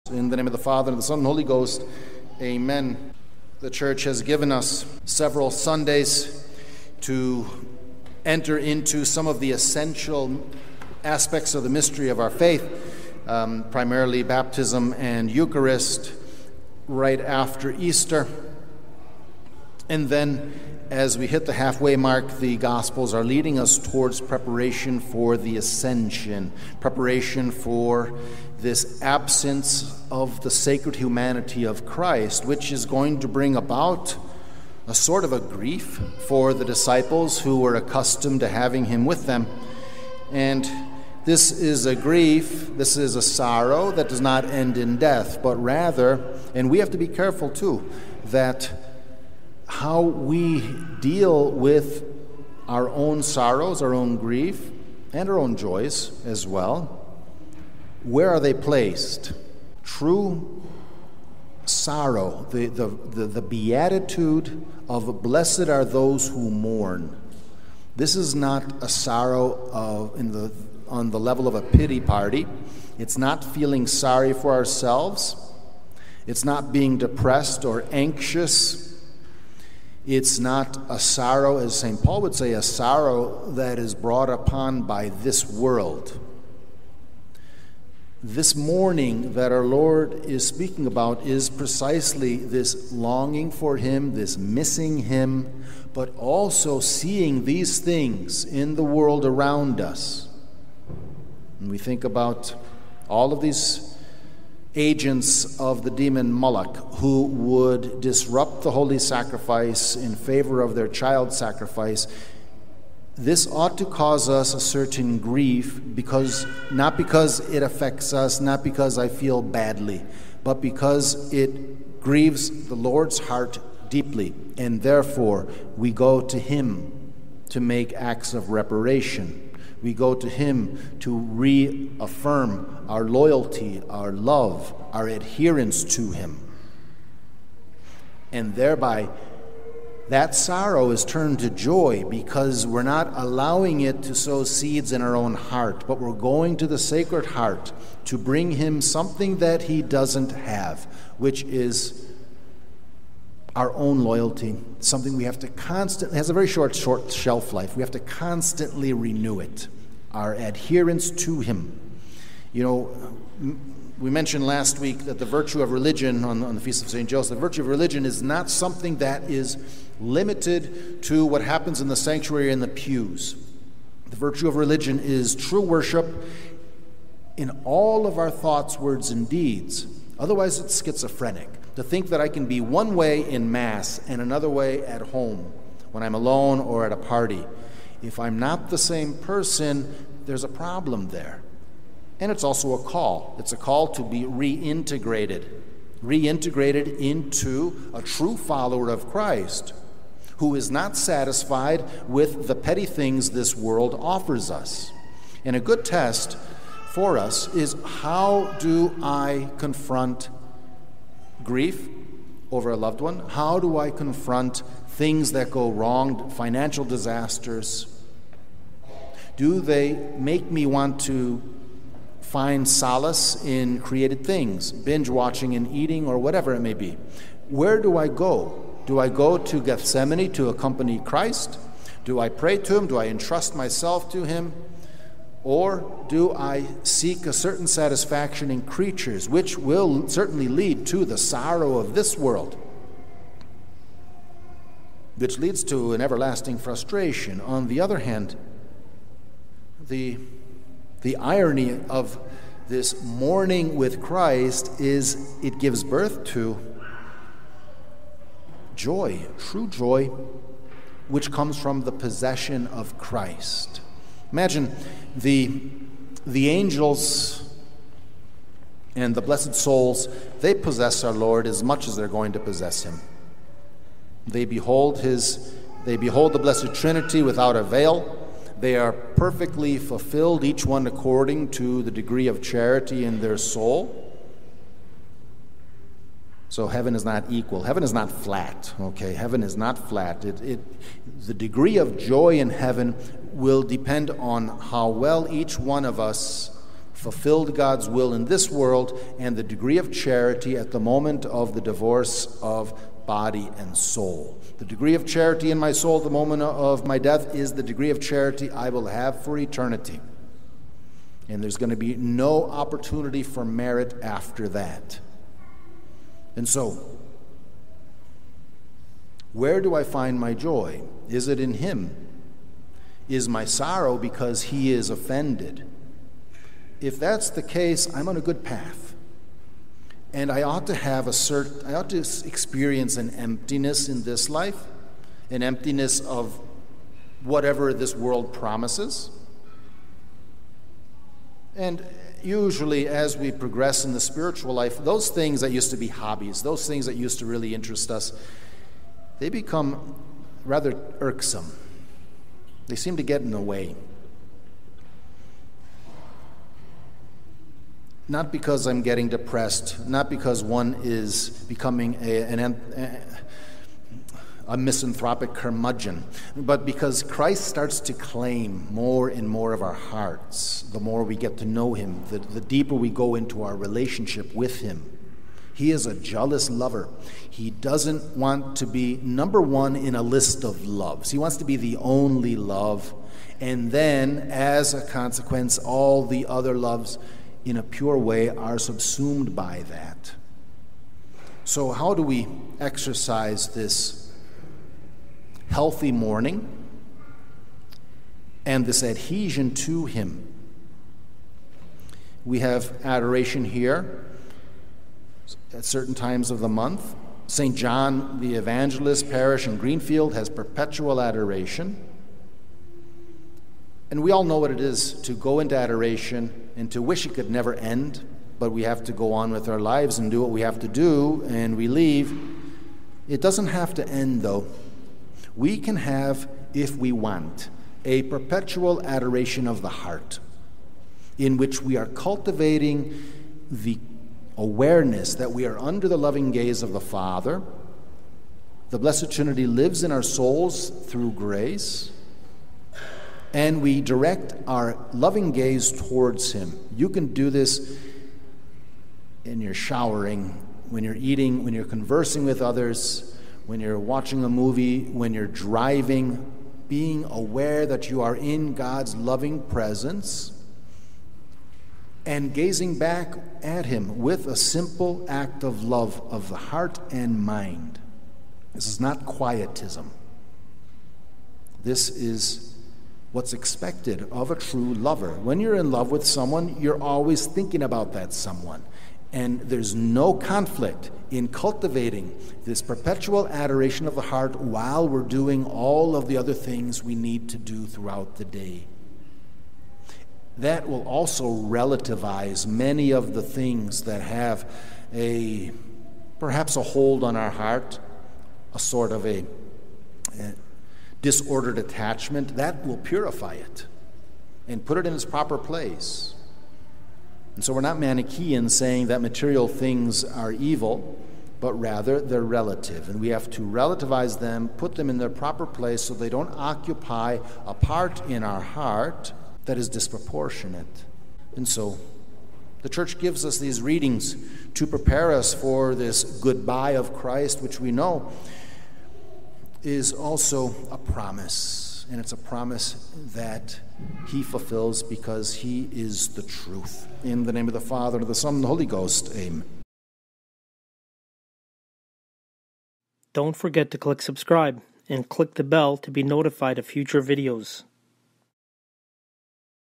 In the name of the Father, and the Son, and the Holy Ghost, amen. The church has given us several Sundays to enter into some of the essential aspects of the mystery of our faith, primarily baptism and Eucharist, right after Easter. And then, as we hit the halfway mark, the Gospels are leading us towards preparation for the Ascension, preparation for this absence of the sacred humanity of Christ, which is going to bring about a sort of a grief for the disciples who were accustomed to having him with them. And this is a grief, this is a sorrow that does not end in death, but rather, and we have to be careful too, that how we deal with our own sorrows, our own grief, and our own joys as well. Where are they placed? True sorrow, the beatitude of blessed are those who mourn. This is not a sorrow on the level of a pity party. It's not feeling sorry for ourselves. It's not being depressed or anxious. It's not a sorrow, as St. Paul would say, a sorrow that is brought upon by this world. This mourning that our Lord is speaking about is precisely this longing for him, this missing him, but also seeing these things in the world around us. And we think about all of these agents of the demon Moloch who would disrupt the holy sacrifice in favor of their child sacrifice. This ought to cause us a certain grief, not because it affects us, not because I feel badly, but because it grieves the Lord's heart deeply, and therefore we go to him to make acts of reparation. We go to him to reaffirm our loyalty, our love, our adherence to him. And thereby, that sorrow is turned to joy because we're not allowing it to sow seeds in our own heart, but we're going to the Sacred Heart to bring him something that he doesn't have, which is our own loyalty, something we have to constantly, it has a very short shelf life. We have to constantly renew it, our adherence to him. You know, we mentioned last week that the virtue of religion on the Feast of St. Joseph, the virtue of religion is not something that is limited to what happens in the sanctuary and the pews. The virtue of religion is true worship in all of our thoughts, words, and deeds. Otherwise, it's schizophrenic. To think that I can be one way in Mass and another way at home when I'm alone or at a party. If I'm not the same person, there's a problem there. And it's also a call. It's a call to be reintegrated into a true follower of Christ who is not satisfied with the petty things this world offers us. And a good test for us is, how do I confront grief over a loved one? How do I confront things that go wrong, financial disasters? Do they make me want to find solace in created things, binge watching and eating or whatever it may be? Where do I go? Do I go to Gethsemane to accompany Christ? Do I pray to him? Do I entrust myself to him? Or do I seek a certain satisfaction in creatures, which will certainly lead to the sorrow of this world, which leads to an everlasting frustration? On the other hand, the irony of this mourning with Christ is it gives birth to joy, true joy, which comes from the possession of Christ. Imagine the angels and the blessed souls, they possess our Lord as much as they're going to possess him. They behold the Blessed Trinity without a veil. They are perfectly fulfilled, each one according to the degree of charity in their soul. So heaven is not equal. Heaven is not flat, okay? Heaven is not flat. The degree of joy in heaven will depend on how well each one of us fulfilled God's will in this world, and the degree of charity at the moment of the divorce of body and soul. The degree of charity in my soul at the moment of my death is the degree of charity I will have for eternity. And there's going to be no opportunity for merit after that. And so, where do I find my joy? Is it in Him? Is my sorrow because He is offended? If that's the case, I'm on a good path. And I ought to experience an emptiness in this life, an emptiness of whatever this world promises. And usually as we progress in the spiritual life, those things that used to be hobbies, those things that used to really interest us, they become rather irksome. They seem to get in the way. Not because I'm getting depressed, not because one is becoming a misanthropic curmudgeon, but because Christ starts to claim more and more of our hearts the more we get to know Him, the deeper we go into our relationship with Him. He is a jealous lover. He doesn't want to be number one in a list of loves. He wants to be the only love, and then, as a consequence, all the other loves in a pure way are subsumed by that. So how do we exercise this healthy mourning and this adhesion to Him? We have adoration here at certain times of the month. St. John the Evangelist parish in Greenfield has perpetual adoration. And we all know what it is to go into adoration and to wish it could never end, but we have to go on with our lives and do what we have to do, and we leave. It doesn't have to end, though. We can have, if we want, a perpetual adoration of the heart, in which we are cultivating the awareness that we are under the loving gaze of the Father. The Blessed Trinity lives in our souls through grace, and we direct our loving gaze towards Him. You can do this in your showering, when you're eating, when you're conversing with others, when you're watching a movie, when you're driving, being aware that you are in God's loving presence and gazing back at Him with a simple act of love of the heart and mind. This is not quietism. This is what's expected of a true lover. When you're in love with someone, you're always thinking about that someone. And there's no conflict in cultivating this perpetual adoration of the heart while we're doing all of the other things we need to do throughout the day. That will also relativize many of the things that have perhaps a hold on our heart, a sort of a disordered attachment. That will purify it and put it in its proper place. And so we're not Manichaean saying that material things are evil, but rather they're relative. And we have to relativize them, put them in their proper place so they don't occupy a part in our heart that is disproportionate. And so the Church gives us these readings to prepare us for this goodbye of Christ, which we know is also a promise. And it's a promise that He fulfills because He is the truth. In the name of the Father, and of the Son, and the Holy Ghost. Amen. Don't forget to click subscribe and click the bell to be notified of future videos.